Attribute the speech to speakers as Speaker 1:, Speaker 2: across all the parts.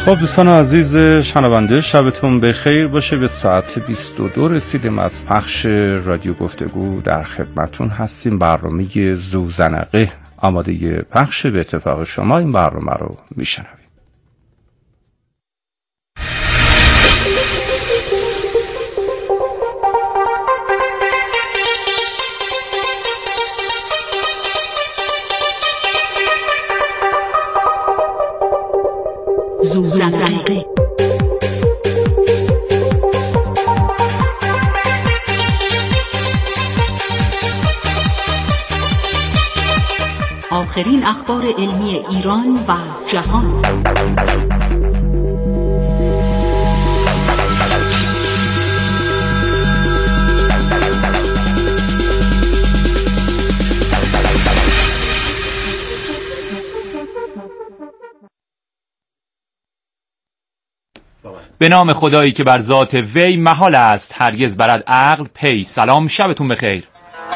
Speaker 1: خب دوستان عزیز شنونده، شبتون بخیر باشه. به ساعت 22 رسیدیم از پخش رادیو گفتگو، در خدمتون هستیم. برنامه زوزنقه آماده پخش. به اتفاق شما این برنامه رو میشنوید.
Speaker 2: زوزنقه. آخرین اخبار علمی ایران و جهان.
Speaker 3: به نام خدایی که بر ذات وی محال است هرگز برد عقل پی. سلام، شبتون بخیر.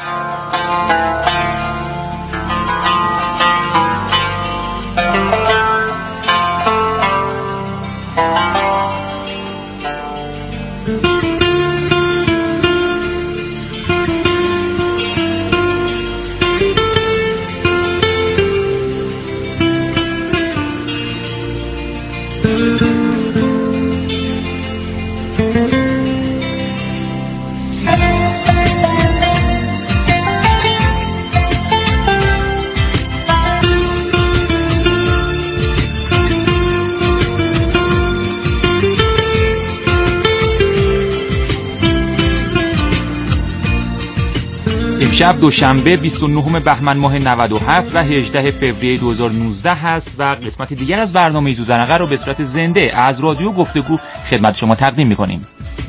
Speaker 3: امشب دوشنبه 29 بهمن ماه 97 و 18 فوریه 2019 هست و قسمت دیگر از برنامه زوزنقه رو به صورت زنده از رادیو گفتگو خدمت شما تقدیم می‌کنیم.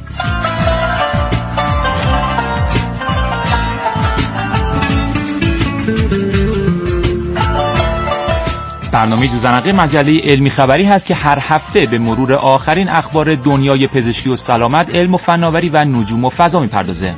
Speaker 3: برنامه زوزنقه مجله علمی خبری هست که هر هفته به مرور آخرین اخبار دنیای پزشکی و سلامت، علم و فناوری و نجوم و فضا می‌پردازه.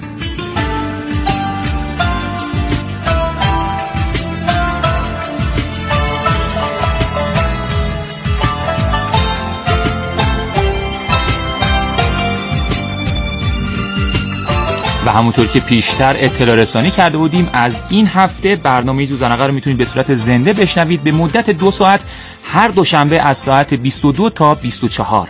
Speaker 3: و همونطور که پیشتر اطلاع رسانی کرده بودیم، از این هفته برنامه زوزنقه رو میتونید به صورت زنده بشنوید به مدت 2 ساعت هر دوشنبه از ساعت 22 تا 24.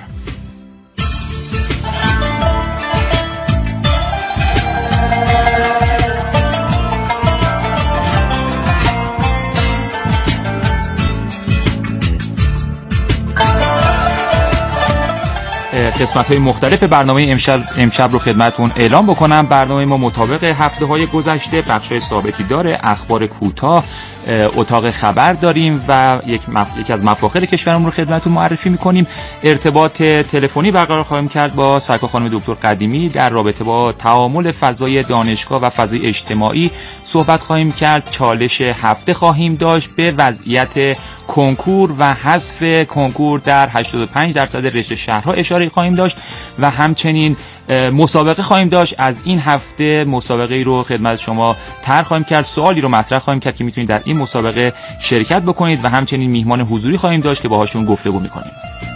Speaker 3: قسمت‌های مختلف برنامه امشب رو خدمتتون اعلام بکنم. برنامه ما مطابق هفته‌های گذشته بخش‌های ثابتی داره. اخبار کوتاه، اتاق خبر داریم و یکی از مفاخر کشورمون رو خدمتتون معرفی می‌کنیم. ارتباط تلفنی برقرار خواهیم کرد با سرکار خانم دکتر قدیمی در رابطه با تعامل فضای دانشگاه و فضای اجتماعی صحبت خواهیم کرد. چالش هفته خواهیم داشت. به وضعیت کنکور و حذف کنکور در 85% رشته شهرها اشاره خواهیم داشت و همچنین مسابقه خواهیم داشت. از این هفته مسابقه ای رو خدمت شما طرح خواهیم کرد، سوالی رو مطرح خواهیم کرد که میتونید در این مسابقه شرکت بکنید و همچنین میهمان حضوری خواهیم داشت که باهاشون گفتگو میکنیم.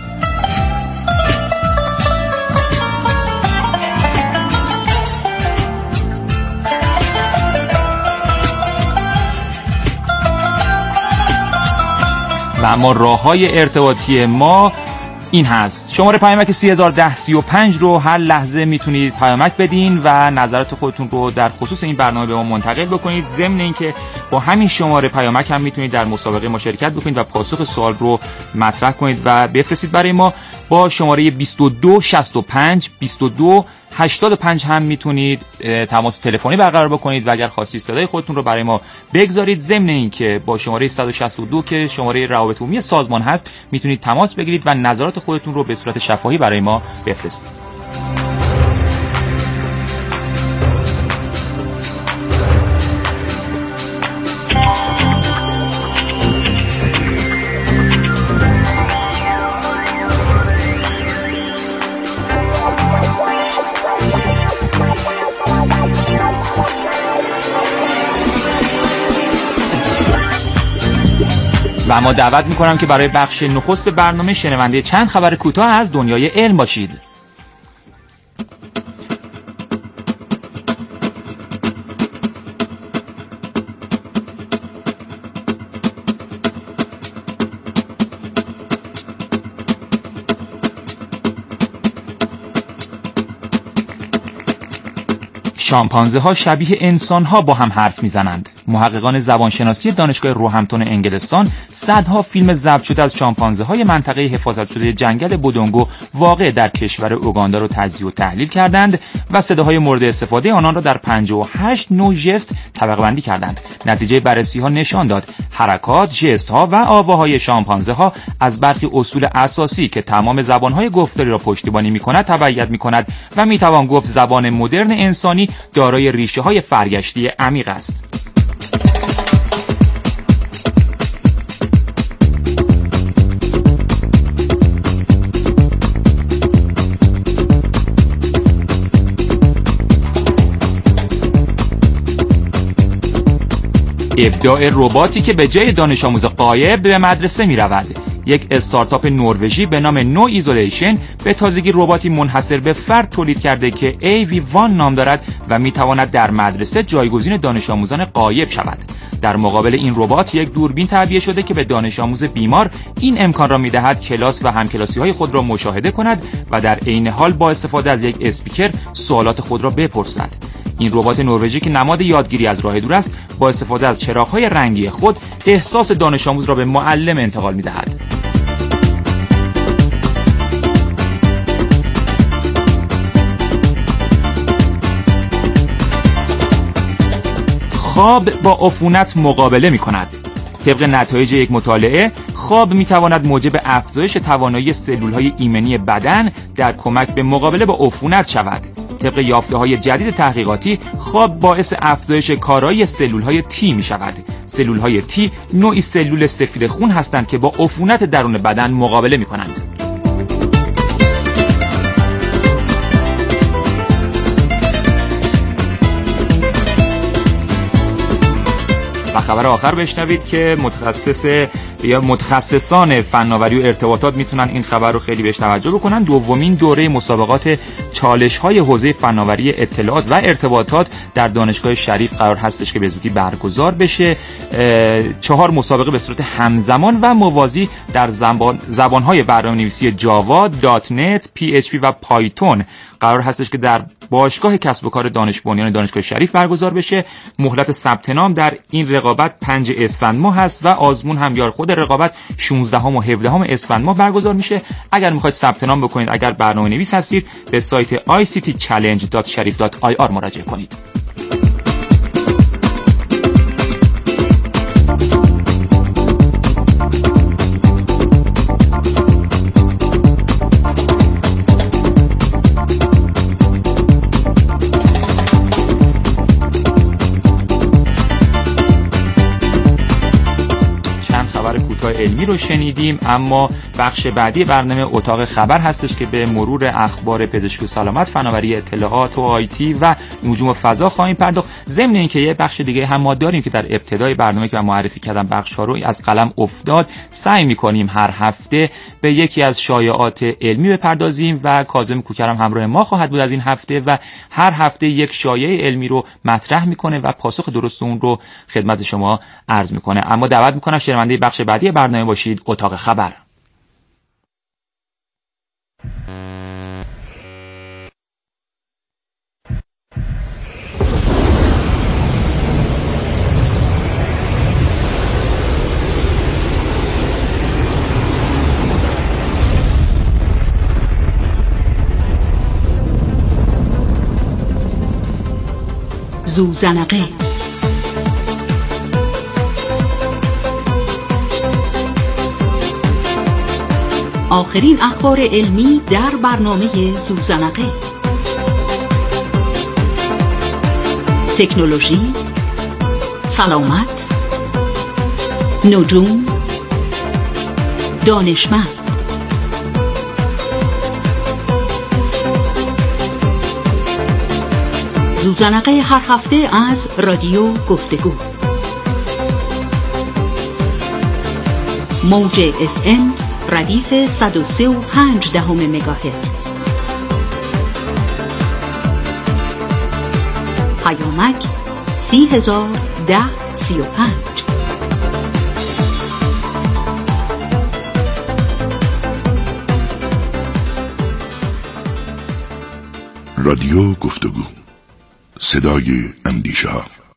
Speaker 3: و اما راه‌های ارتباطی ما این هست: شماره پیامک 301035 رو هر لحظه میتونید پیامک بدین و نظرات خودتون رو در خصوص این برنامه به ما منتقل بکنید. ضمن اینکه با همین شماره پیامک هم میتونید در مسابقه ما شرکت بکنید و پاسخ سوال رو مطرح کنید و بفرستید برای ما. با شماره 2265 2285 هم میتونید تماس تلفنی برقرار بکنید و اگر خواستید صدای خودتون رو برای ما بگذارید. ضمن اینکه با شماره 162 که شماره روابط عمومی سازمان هست میتونید تماس بگیرید و نظرات خودتون رو به صورت شفاهی برای ما بفرستید. و اما دعوت میکنم که برای بخش نخست برنامه شنونده چند خبر کوتاه از دنیای علم باشید. شامپانزه ها شبیه انسان ها با هم حرف میزنند. محققان زبانشناسی دانشگاه روهمپتون انگلستان صدها فیلم ضبط شده از شامپانزه های منطقه حفاظت شده جنگل بودونگو واقع در کشور اوگاندا رو تجزیه و تحلیل کردند و صداهای مورد استفاده آنان را در 58 نوع ژست طبقه بندی کردند. نتیجه بررسی ها نشان داد حرکات، ژست ها و آواهای شامپانزه ها از برخی اصول اساسی که تمام زبان های گفتاری را پشتیبانی می‌کند تبعیت می‌کند و می‌توان گفت زبان مدرن انسانی دارای ریشه‌های فرگشتی عمیق است. ابداع رباتی که به جای دانش آموز غایب به مدرسه می رود. یک استارتاپ نروژی به نام نو ایزولیشن به تازگی رباتی منحصر به فرد تولید کرده که AV1 نام دارد و می تواند در مدرسه جایگزین دانش آموزان غایب شود. در مقابل این ربات یک دوربین تعبیه شده که به دانش آموز بیمار این امکان را می دهد کلاس و همکلاسی های خود را مشاهده کند و در عین حال با استفاده از یک اسپیکر سوالات خود را بپرسد. این ربات نروژی که نماد یادگیری از راه دور است با استفاده از چراغ‌های رنگی خود احساس دانش آموز را به معلم انتقال می‌دهد. خواب با عفونت مقابله می‌کند. طبق نتایج یک مطالعه خواب می‌تواند موجب افزایش توانایی سلول‌های ایمنی بدن در کمک به مقابله با عفونت شود. طبق یافته‌های جدید تحقیقاتی خواب باعث افزایش کارایی سلول‌های تی می‌شود. سلول‌های تی نوعی سلول سفید خون هستند که با عفونت درون بدن مقابله می‌کنند. و خبر آخر بشنوید که متخصصان فناوری و ارتباطات میتونن این خبر رو خیلی بهش توجه بکنن. دومین دوره مسابقات چالش‌های حوزه فناوری اطلاعات و ارتباطات در دانشگاه شریف قرار هستش که به زودی برگزار بشه. 4 مسابقه به صورت همزمان و موازی در زبان‌های برنامه‌نویسی جاوا، .NET، PHP و پایتون قرار هستش که در باشگاه کسب و کار دانش بنیان دانشگاه شریف برگزار بشه. مهلت ثبت نام در این رقابت 5 اسفند ماه هست و آزمون هم یا خود رقابت 16 و 17 اسفند ماه برگزار میشه. اگر میخواید ثبت نام بکنید، اگر برنامه‌نویس هستید، به سایت ictchallenge.sharif.ir مراجعه کنید. علمی رو شنیدیم، اما بخش بعدی برنامه اتاق خبر هستش که به مرور اخبار پزشکی و سلامت، فناوری اطلاعات و آیتی و نجوم فضا خواهیم پرداخت. ضمن اینکه یه بخش دیگه هم ما داریم که در ابتدای برنامه که من معرفی کردم بخش ها رو از قلم افتاد، سعی می‌کنیم هر هفته به یکی از شایعات علمی بپردازیم و کاظم کوکرم همراه ما خواهد بود از این هفته و هر هفته یک شایعه علمی رو مطرح می‌کنه و پاسخ درست اون رو خدمت شما عرض می‌کنه. اما دعوت می‌کنم شنونده بخش بعدی برنامه باشید، اتاق خبر.
Speaker 2: زوزنقه آخرین اخبار علمی در برنامه زوزنقه. تکنولوژی، سلامت، نجوم، دانشمند. زوزنقه هر هفته از رادیو گفتگو. موج FM ردیف 103.5 مگاهرتز. پیامک 301035.
Speaker 4: رادیو گفتگو، صدای اندیشه.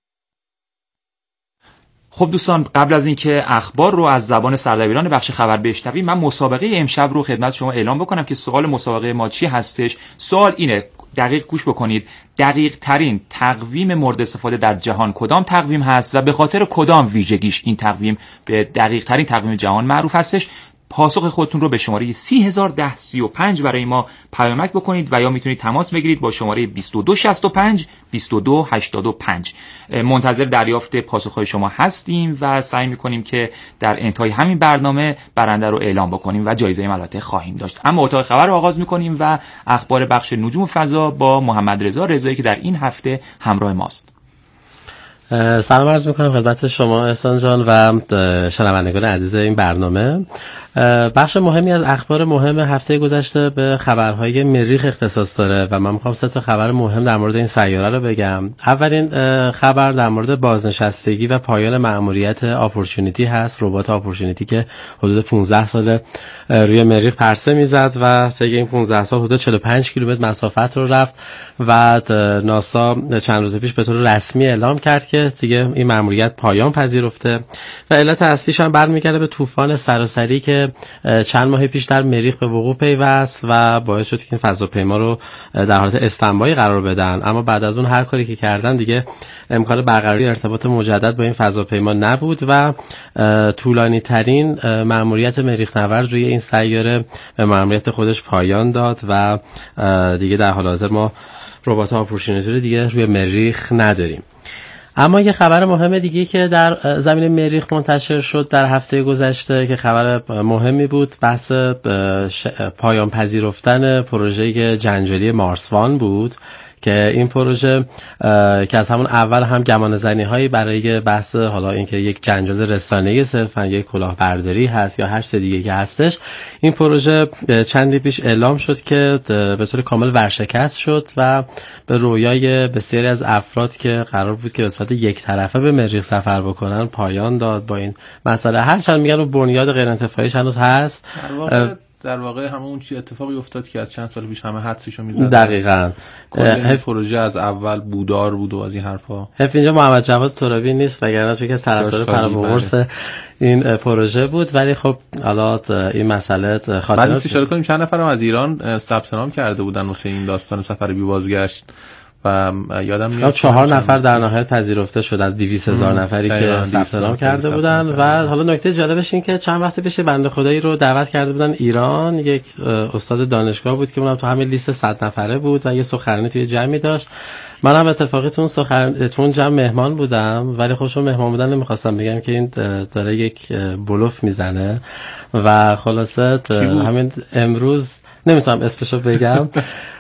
Speaker 3: خب دوستان، قبل از اینکه اخبار رو از زبان سردبیران بخش خبر بشنویم، من مسابقه امشب رو خدمت شما اعلام بکنم که سوال مسابقه ما چی هستش. سوال اینه، دقیق گوش بکنید، دقیق ترین تقویم مورد استفاده در جهان کدام تقویم هست و به خاطر کدام ویژگیش این تقویم به دقیق ترین تقویم جهان معروف هستش؟ پاسخ خودتون رو به شماره 301035 برای ما پیامک بکنید و یا میتونید تماس بگیرید با شماره 2265 2285. منتظر دریافت پاسخهای شما هستیم و سعی میکنیم که در انتهای همین برنامه برنده رو اعلام بکنیم و جایزه البته خواهیم داشت. اما اتاق خبر رو آغاز میکنیم و اخبار بخش نجوم فضا با محمد رضا رضایی که در این هفته همراه ماست.
Speaker 5: سلام عرض میکنم خدمت شما احسان جان و شنوندگان عزیز این برنامه. بخش مهمی از اخبار مهم هفته گذشته به خبرهای مریخ اختصاص داره و من میخوام 3 تا خبر مهم در مورد این سیاره رو بگم. اولین خبر در مورد بازنشستگی و پایان مأموریت اپورتونیتی هست، ربات اپورتونیتی که حدود 15 سال روی مریخ پرسه میزد و طی این 15 سال حدود 45 کیلومتر مسافت رو رفت و ناسا چند روز پیش به طور رسمی اعلام کرد که دیگه این مأموریت پایان پذیرفته و علت اصلیش هم برمیگرده به طوفان سراسری که چند ماه پیش در مریخ به وقوع پیوست و باعث شد که این فضاپیما رو در حالت استنبایی قرار بدن. اما بعد از اون هر کاری که کردن دیگه امکان برقراری ارتباط مجدد با این فضاپیما نبود و طولانی ترین مأموریت مریخ نورد روی این سیاره به مأموریت خودش پایان داد و دیگه در حال حاضر ما ربات اپورتونیتی رو دیگه روی مریخ نداریم. اما یه خبر مهم دیگه که در زمین مریخ منتشر شد در هفته گذشته که خبر مهمی بود، بحث پایان پذیرفتن پروژه جنجالی مارسوان بود که این پروژه که از همون اول هم گمانه‌زنی هایی برای بحث حالا اینکه یک جنجال رسانه‌ای صرفا یک کلاهبرداری هست یا هر چیز دیگه که هستش، این پروژه چندی پیش اعلام شد که به طور کامل ورشکست شد و به رویای بسیاری از افراد که قرار بود که به صورت یک طرفه به مریخ سفر بکنن پایان داد. با این مسئله هرچند میگن بنیاد غیر انتفاعیش هنوز هست،
Speaker 6: در واقع همون چی اتفاقی افتاد که از چند سال پیش همه حدسشو می‌زدن.
Speaker 5: دقیقاً
Speaker 6: این پروژه از اول بودار بود و از این حرفا.
Speaker 5: حیف اینجا محمد جواد ترابی نیست وگرنه چون که از طرفدار پرامورس این پروژه بود، ولی خب حالا این مسئله
Speaker 6: خاطرات. بعد اشاره کنیم چند نفرم از ایران ثبت نام کرده بودن واسه این داستان سفر بی بازگشت و یادم میاد
Speaker 5: 4 نفر در نهایت پذیرفته شد از 200,000 نفری که ثبت نام کرده بودن. و حالا نکته جالبش این که چند وقت پیش بنده خدایی رو دعوت کرده بودن ایران، یک استاد دانشگاه بود که اونم تو همین لیست 100 نفره بود و یه سخنرانی توی جمعی داشت. منم اتفاقی تو جمع مهمان بودم، ولی خب چون مهمان بودن نمیخواستم بگم که این داره یک بلوف میزنه و خلاصه همین امروز نمیتونم اسمشو بگم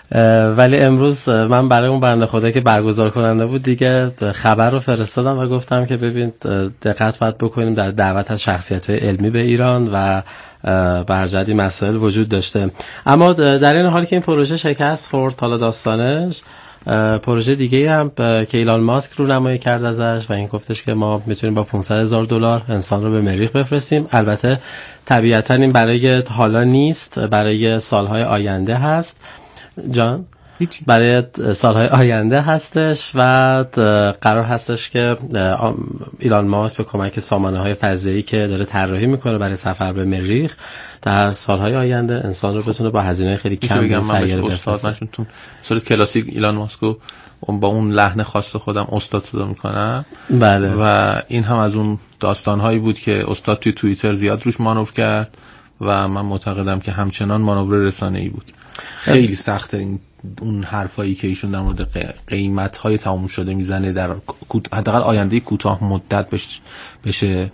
Speaker 5: ولی امروز من برای اون بنده خدا که برگزار کننده بود دیگه خبر رو فرستادم و گفتم که ببین دقت باید بکنیم در دعوت از شخصیت‌های علمی به ایران و برجدی مسائل وجود داشته. اما در این حال که این پروژه شکست خورد، حالا داستانش پروژه دیگه هم که ایلان ماسک رو نمایی کرد ازش و این گفتش که ما میتونیم با $500,000 انسان رو به مریخ بفرستیم. البته طبیعتا این برای حالا نیست، برای سالهای آینده هست جان، برای سالهای آینده هستش و قرار هستش که ایلان ماسک به کمک سامانه‌های فضایی که داره طراحی میکنه برای سفر به مریخ در سالهای آینده انسان رو بتونه با هزینه خیلی کم به سیاره بفرسته.
Speaker 6: من چون صورت کلاسیک ایلان ماسکو با اون لحن خاص خودم استاد صدا میکنم.
Speaker 5: بله.
Speaker 6: و این هم از اون داستانهایی بود که استاد توی توییتر زیاد روش مانور کرد و من معتقدم که همچنان مانور رسانه‌ای بود. خیلی سخته این اون حرفایی که ایشون در مورد قیمت‌های تموم شده میزنه در حداقل آینده کوتاه مدت بشه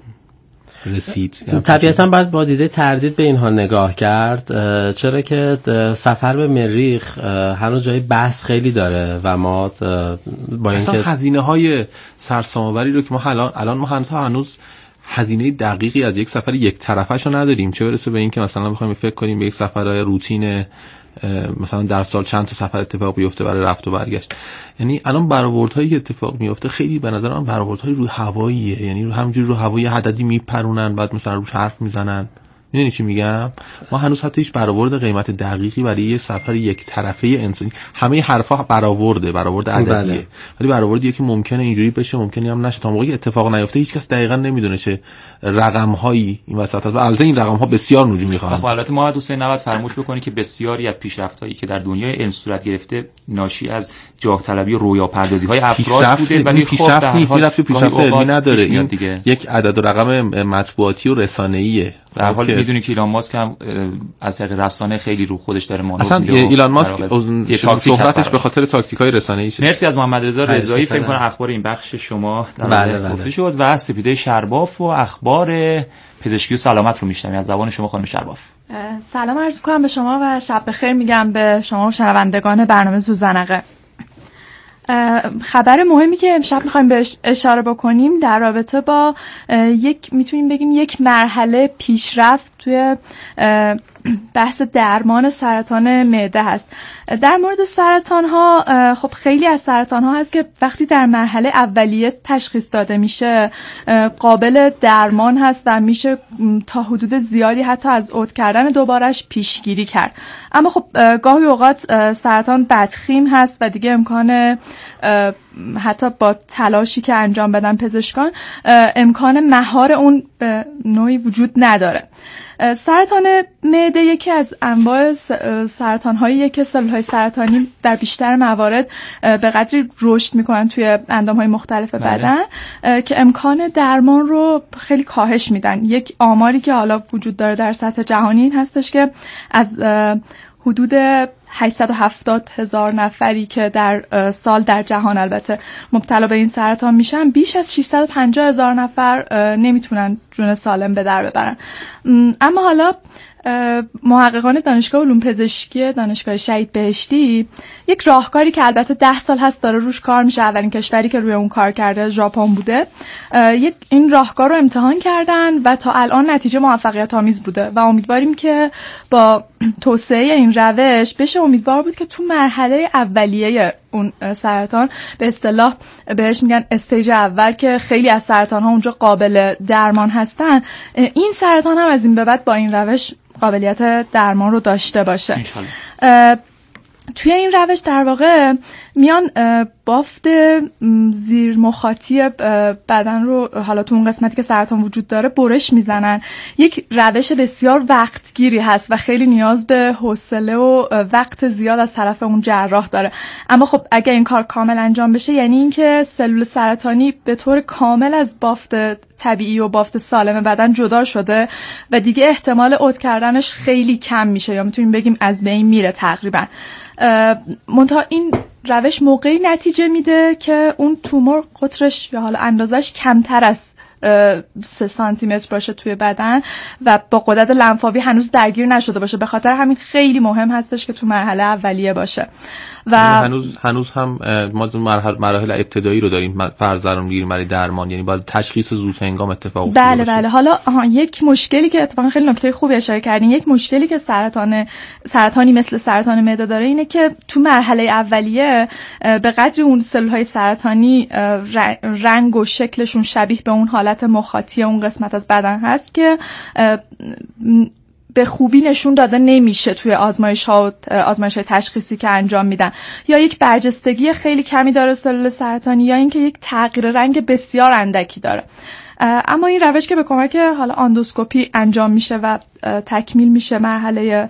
Speaker 6: رسید.
Speaker 5: طبیعتاً باید با دیده تردید به اینها نگاه کرد، چرا که سفر به مریخ هنوز جای بحث خیلی داره و ما با اینکه
Speaker 6: هزینه‌های سرسام‌آوری رو که ما الان ما هنوز هزینه دقیقی از یک سفر یک طرفه‌شو نداریم، چه برسه به این که مثلا بخوایم فکر کنیم به یک سفرهای روتین مثلا در سال چند تا سفر اتفاق بیفته برای رفت و برگشت. یعنی الان برآوردهایی که اتفاق میفته خیلی به نظر من برآوردهای رو هواییه، یعنی همینجوری رو هوایی عددی میپرونن بعد مثلا روش حرف میزنن. میدونی چی میگم؟ ما هنوز حتی هیچ برآورد قیمت دقیقی برای یه سفر یک طرفه انسانی، همه حرفا برآورد عددیه، ولی برآوردیه که ممکنه اینجوری بشه ممکنه هم نشه. تا موقعی اتفاق نیفته هیچ کس دقیقاً نمیدونه چه رقم‌هایی این وسط هست. البته این رقم‌ها بسیار نجوم می‌خوان.
Speaker 3: خب البته ما دوستان نباید فراموش بکنی که بسیاری از پیشرفت‌هایی که در دنیای علم صورت گرفته ناشی از جاه طلبی و رویاپردازی‌های افراد بوده، ولی
Speaker 6: پیشرفت نیست، پیشرفت علمی نداره. این یک عدد و رقم مطبوعاتی و رسانه‌ایه.
Speaker 3: در حال میدونی که ایلان ماسک هم از طریق رسانه خیلی رو خودش داره مانور میده.
Speaker 6: اصلا ایلان ماسک شهرتش به خاطر تاکتیک‌های رسانه‌ایشه.
Speaker 3: مرسی از محمد رضا رضایی. فکر کنم اخبار این بخش شما گفته شد و سپیده شرباف و اخبار پزشکی و سلامت رو میشنویم از زبان شما خانم شرباف.
Speaker 7: سلام عرض می‌کنم به شما و شب بخیر میگم به شما شنوندگان برنامه زوزنقه. خبر مهمی که امشب میخوایم بهش اشاره بکنیم در رابطه با میتونیم بگیم یک مرحله پیشرفت توی بحث درمان سرطان معده هست. در مورد سرطان ها خب خیلی از سرطان ها هست که وقتی در مرحله اولیه تشخیص داده میشه قابل درمان هست و میشه تا حدود زیادی حتی از عود کردن دوبارش پیشگیری کرد. اما خب گاهی اوقات سرطان بدخیم هست و دیگه امکان حتی با تلاشی که انجام بدن پزشکان امکان مهار اون به نوعی وجود نداره. سرطان معده یکی از انواع سرطان‌هایی که سلول‌های سرطانی در بیشتر موارد به قدری رشد می‌کنن توی اندام‌های مختلف بدن که امکان درمان رو خیلی کاهش میدن. یک آماری که حالا وجود داره در سطح جهانی این هستش که از حدود 870,000 نفری که در سال در جهان البته مبتلا به این سرطان میشن، بیش از 650,000 نفر نمیتونن جون سالم به در ببرن. اما حالا محققان دانشگاه علوم پزشکی دانشگاه شهید بهشتی یک راهکاری که البته 10 سال هست داره روش کار میشه، اولین کشوری که روی اون کار کرده ژاپن بوده، این راهکار رو امتحان کردن و تا الان نتیجه موفقیت آمیز بوده و امیدواریم که با توسعه این روش بشه امیدوار بود که تو مرحله اولیه اون سرطان، به اصطلاح بهش میگن استیج اول که خیلی از سرطان ها اونجا قابل درمان هستن، این سرطان هم از این به بعد با این روش قابلیت درمان رو داشته باشه. توی این روش در واقع میان بافت زیر مخاطی بدن رو حالا تو اون قسمتی که سرطان وجود داره برش میزنن. یک روش بسیار وقتگیری هست و خیلی نیاز به حوصله و وقت زیاد از طرف اون جراح داره. اما خب اگه این کار کامل انجام بشه یعنی اینکه سلول سرطانی به طور کامل از بافت طبیعی و بافت سالم بدن جدا شده و دیگه احتمال عود کردنش خیلی کم میشه یا میتونیم بگیم از بین میره تقریبا. منتها این روش موقعی نتیجه میده که اون تومور قطرش یا حالا اندازش کمتر از 3 سانتی متر باشه توی بدن و با غدد لنفاوی هنوز درگیر نشده باشه. به خاطر همین خیلی مهم هستش که تو مرحله اولیه باشه و
Speaker 6: هنوز هم ما مراحل ابتدایی رو داریم فرض در میگیریم برای درمان، یعنی باید تشخیص زود هنگام اتفاق افتاده
Speaker 7: بله. حالا یک مشکلی که اتفاقا خیلی نکته خوبی اشاره کردین، یک مشکلی که سرطانی مثل سرطان معده داره اینه که تو مرحله اولیه به قدری اون سلول‌های سرطانی رنگ و شکلشون شبیه به اون حالت مخاطی اون قسمت از بدن هست که به خوبی نشون داده نمیشه توی آزمایش‌های تشخیصی که انجام میدن. یا یک برجستگی خیلی کمی داره سلول سرطانی یا اینکه یک تغییر رنگ بسیار اندکی داره. اما این روش که به کمک حالا اندوسکوپی انجام میشه و تکمیل میشه مرحله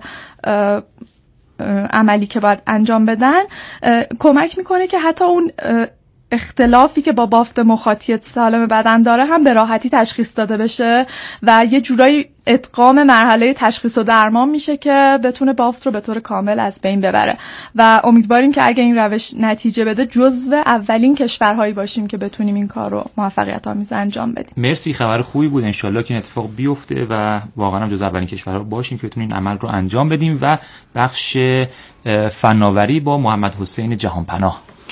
Speaker 7: عملی که باید انجام بدن، کمک میکنه که حتی اون اختلافی که با بافت مخاطی سالم بدن داره هم به راحتی تشخیص داده بشه و یه جورایی ادغام مرحله تشخیص و درمان میشه که بتونه بافت رو به طور کامل از بین ببره و امیدواریم که اگه این روش نتیجه بده جزو اولین کشورهایی باشیم که بتونیم این کار رو موفقیت آمیز انجام بدیم.
Speaker 3: مرسی، خبر خوبی بود. انشالله که این اتفاق بیفته و واقعا هم جزو اولین کشورها باشیم که بتونیم این عمل رو انجام بدیم. و بخش فناوری با محمد حسین جهانپناه.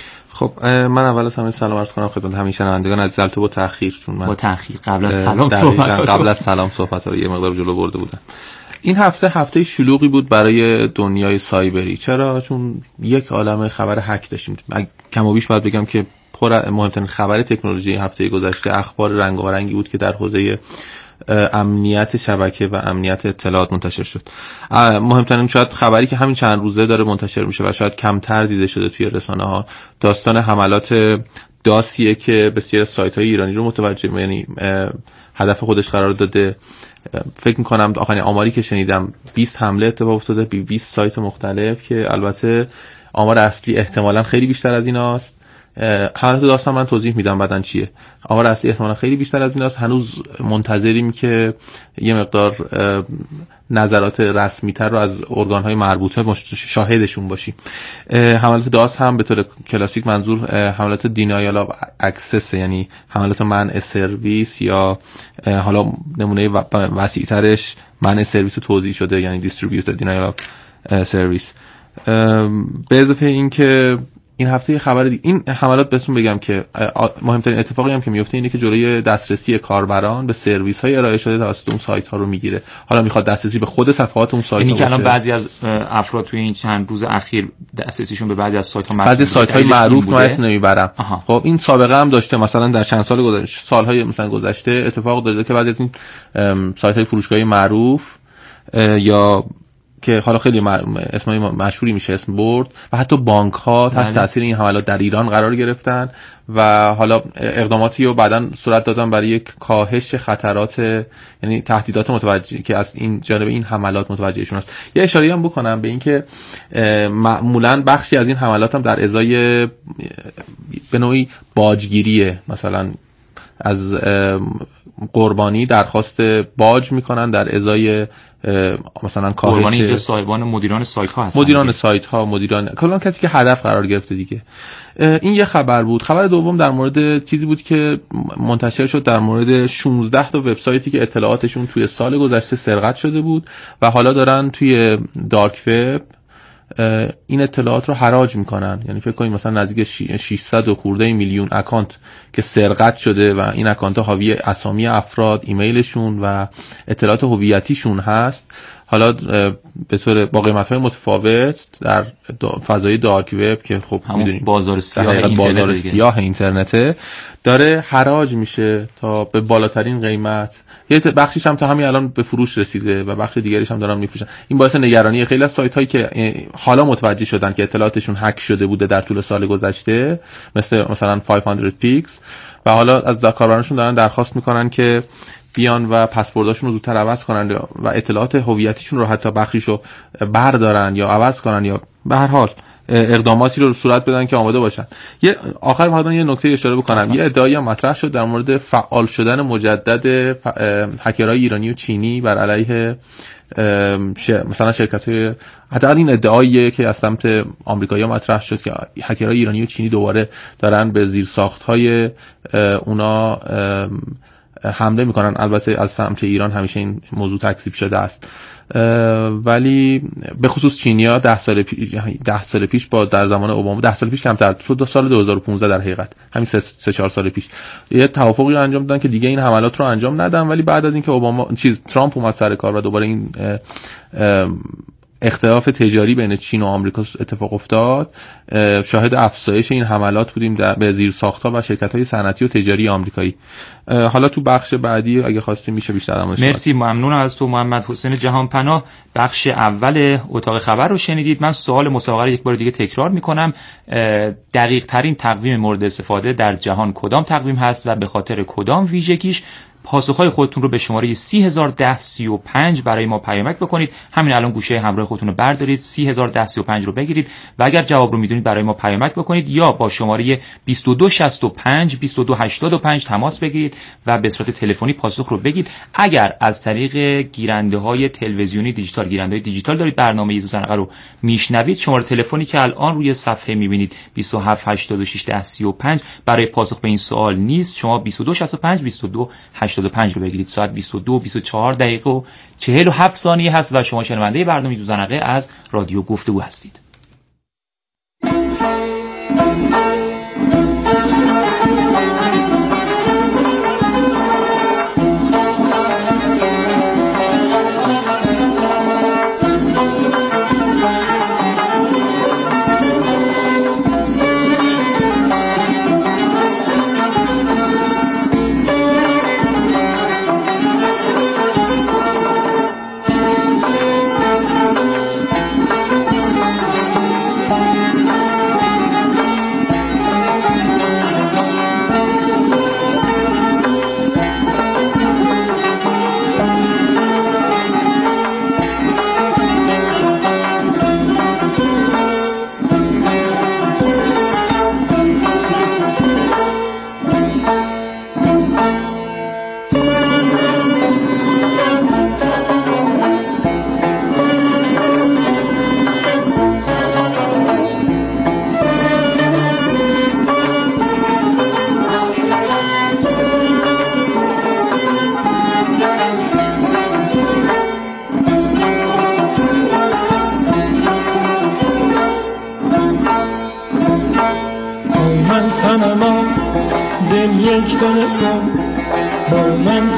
Speaker 6: خب من اول از همه سلام عرض کنم خدمت همه شنوندگان عزیز. البته با تأخیر، چون من
Speaker 3: با تأخیر قبل از سلام
Speaker 6: صحبت رو یه مقدار جلو برده بودم. این هفته شلوغی بود برای دنیای سایبری. چرا؟ چون یک عالمه خبر هک داشتیم. کم و بیش باید بگم که مهمترین خبر تکنولوژی هفته گذشته اخبار رنگارنگی بود که در حوزه امنیت شبکه و امنیت اطلاعات منتشر شد. مهمترین شاید خبری که همین چند روزه داره منتشر میشه و شاید کمتر دیده شده توی رسانه ها، داستان حملات داسیه که بسیار سایت های ایرانی رو متوجه، یعنی هدف خودش قرار داده. فکر میکنم آخرین آماری که شنیدم 20 حمله اتفاق افتاده به 20 سایت مختلف، که البته آمار اصلی احتمالاً خیلی بیشتر از ایناست. حالت داستان من توضیح میدم بعدن چیه. آمار اصلی احتمالاً خیلی بیشتر از ایناست. هنوز منتظریم که یه مقدار نظرات رسمی‌تر رو از ارگان‌های مربوطه شاهدشون باشیم. حملات داس هم به طور کلاسیک منظور حملات دینایال آف اکسس، یعنی حملات منع سرویس، یا حالا نمونه وسیع‌ترش منع سرویس توزیع شده، یعنی دیستریبیوتد دینایال آف سرویس. به اضافه این که این هفته خبر این حملات بهتون بگم که مهمترین اتفاقی هم که میفته اینه که جلوی دسترسی کاربران به سرویس های ارائه شده توسط اون سایت ها رو میگیره. حالا میخواد دسترسی به خود صفحات اون سایت ها باشه.
Speaker 3: یعنی که الان بعضی از افراد توی این چند روز اخیر دسترسیشون به بعضی از سایت ها
Speaker 6: بعضی سایت های معروف ما اسم نمیبرم. خب این سابقه هم داشته، مثلا در چند سال گذشته، سالهای مثلا گذشته اتفاق داده که بعضی از این سایت های فروشگاهی معروف یا که حالا خیلی اسمای مشهوری میشه اسم برد و حتی بانک ها تحت تاثیر این حملات در ایران قرار گرفتن و حالا اقداماتی رو بعداً صورت دادن برای یک کاهش خطرات، یعنی تهدیدات متوجه که از این جانب این حملات متوجهشون است. یه اشاره هم بکنم به این که معمولاً بخشی از این حملات هم در ازای به نوعی باجگیریه، مثلا از قربانی درخواست باج میکنن در ازای مثلا کاهش.
Speaker 3: قربانی اینجا صاحبان مدیران سایت ها هستن،
Speaker 6: مدیران سایت ها، مدیران کلا کسی که هدف قرار گرفته دیگه. این یه خبر بود. خبر دوم در مورد چیزی بود که منتشر شد در مورد 16 تا وبسایتی که اطلاعاتشون توی سال گذشته سرقت شده بود و حالا دارن توی دارک وب این اطلاعات رو حراج میکنن. یعنی فکر کنید مثلا نزدیک 600 و خورده میلیون اکانت که سرقت شده و این اکانت ها حاوی اسامی افراد، ایمیلشون و اطلاعات هویتیشون هست. حالا به طور با قیمت‌های متفاوت در فضای دارک وب که خب می‌دونید
Speaker 3: بازار
Speaker 6: سیاه اینترنته داره حراج میشه تا به بالاترین قیمت. یه بخشیش هم تا همین الان به فروش رسیده و بخش دیگریش هم دارن میفروشن. این باعث نگرانی خیلی از سایت‌هایی که حالا متوجه شدن که اطلاعاتشون هک شده بوده در طول سال گذشته، مثلا 500 پیکس، و حالا از کاربرانشون دارن درخواست میکنن که بیان و پسورداشون رو زودتر عوض کنن و اطلاعات هویتیشون رو حتی بخشیشو بردارن یا عوض کنن یا به هر حال اقداماتی رو صورت بدن که آماده باشن. یه آخر بعدن یه نکته اشاره بکنم. یه ادعایی هم مطرح شد در مورد فعال شدن مجدد هکرهای ایرانی و چینی بر علیه مثلا شرکت‌های، حتی این ادعاییه که از سمت آمریکایی‌ها مطرح شد که هکرهای ایرانی و چینی دوباره دارن به زیرساخت‌های اونا حمله میکنن. البته از سمت ایران همیشه این موضوع تکذیب شده است، ولی به خصوص چینی‌ها 10 سال پیش با در زمان اوباما، 10 سال پیش کمتر، تو سال 2015 در حقیقت همین 3-4 سال پیش یه توافقی رو انجام دادن که دیگه این حملات رو انجام ندن، ولی بعد از اینکه ترامپ اومد سر کار و دوباره این اختلاف تجاری بین چین و آمریکا اتفاق افتاد، شاهد افزایش این حملات بودیم به زیرساخت‌ها و شرکت‌های صنعتی و تجاری آمریکایی. حالا تو بخش بعدی اگه خواستیم میشه بیشتر در موردش.
Speaker 3: مرسی، ممنونم از تو محمد حسین جهانپناه. بخش اول اتاق خبر رو شنیدید. من سوال مسابقه رو یک بار دیگه تکرار میکنم. دقیق ترین تقویم مورد استفاده در جهان کدام تقویم هست و به خاطر کدام ویژگیش؟ پاسخهای خودتون رو به شماره 301035 برای ما پیامک بکنید. همین الان گوشه همراه خودتون رو بردارید، 301035 رو بگیرید و اگر جواب رو میدونید برای ما پیامک بکنید، یا با شماره 2265 2285 تماس بگیرید و به صورت تلفنی پاسخ رو بگید. اگر از طریق گیرنده‌های تلویزیونی دیجیتال، گیرنده‌های دیجیتال دارید برنامه زوزنقه رو میشنوید، شماره تلفنی که الان روی صفحه میبینید 27861035 برای پاسخ به این سوال نیست. شما 2265 2285 رو بگیرید. ساعت 22:24 دقیقه و 47 ثانیه هست و شما شنونده برنامه زوزنقه از رادیو گفتگو هستید.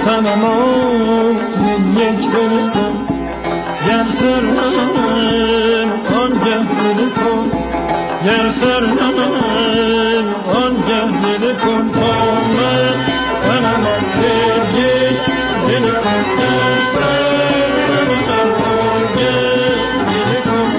Speaker 8: صنما یک دل کن گر سر نمم آنگه دل کن گر سر نمم آنگه دل کن آمد صنما یک دل کن گر سر نمم آنگه دل کن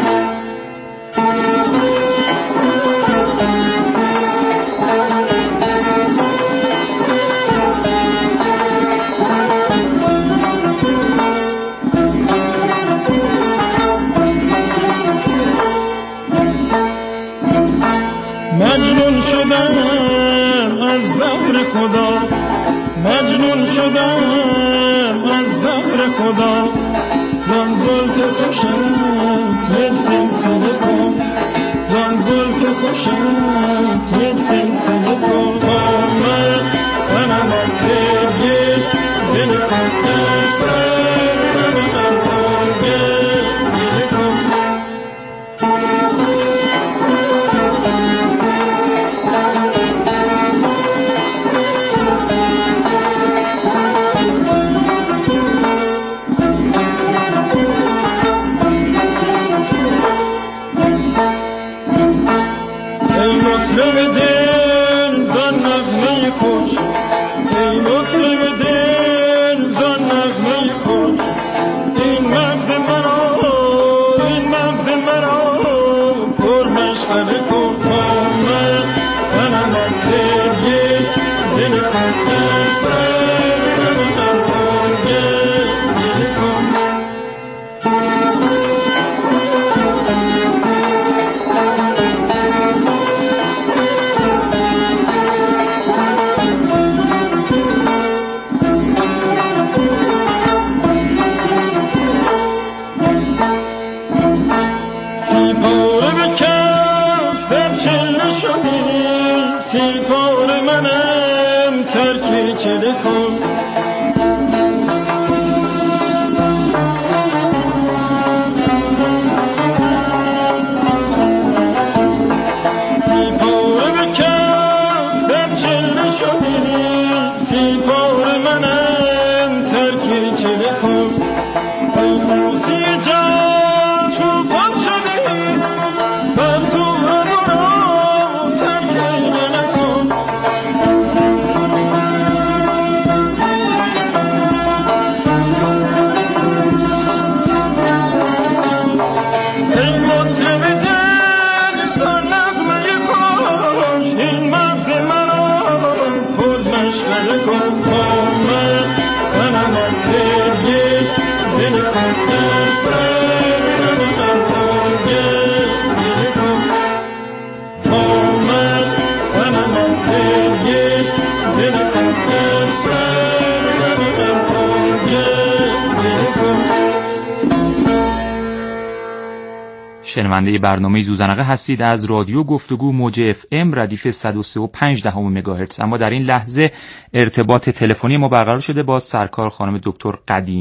Speaker 8: مجنون شدم از بحر خدا مجنون شدم از بحر خدا زان زلف خوشم یک سلسله کن زان زلف خوشم یک سلسله کن آمد صنما یک دل کن در سر نمم آنگه دل کن
Speaker 3: شنونده برنامه زوزنقه هستید از رادیو گفتگو موج اف ام ردیف 103.5 مگاهرتز. اما در این لحظه ارتباط تلفنی ما برقرار شده با سرکار خانم دکتر قدیمی.